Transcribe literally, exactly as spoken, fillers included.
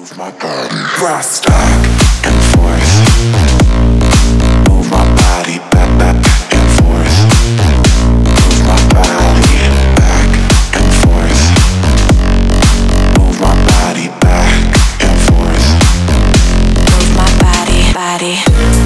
Press back and forth. Move my body back, back and forth. Move my body back and forth. Move my body back and forth. Move my body, body.